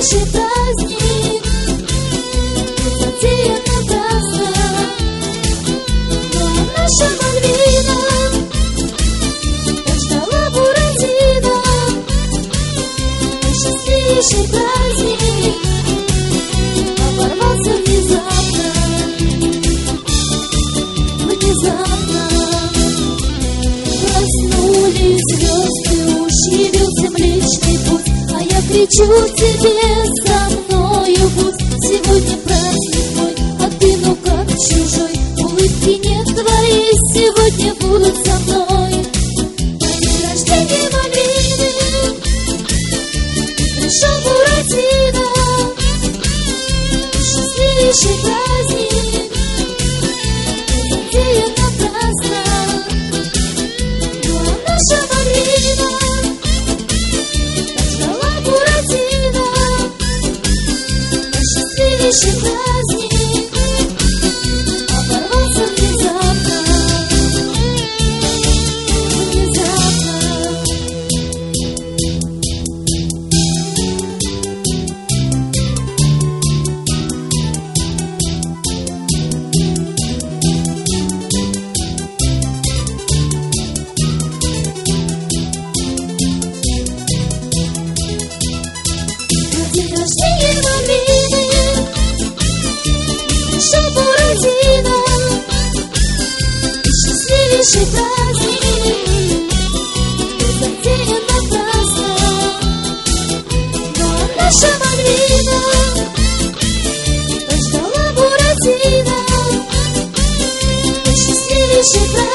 счастливейший праздник, затеян напрасно. Но наша Мальвина так ждала Буратино. Счастливейший праздник оборвался внезапно, внезапно. Проснулись звезды, ушибился Млечный Путь, а я кричу тебе: со мною будь. Сегодня праздник мой, а ты ну как чужой. Улыбки нет твоей, сегодня будут со мной. На день рождения Мальвины пришел Буратино. Счастливейший праздник затеян напрасно. Но наша Мальвина так ждала Буратино. Счастливейший праздник оборвался внезапно, внезапно. На день рождения Мальвины пришел Буратино. Счастливейший праздник затеян напрасно. Но наша Мальвина так ждала Буратино. Счастливейший праздник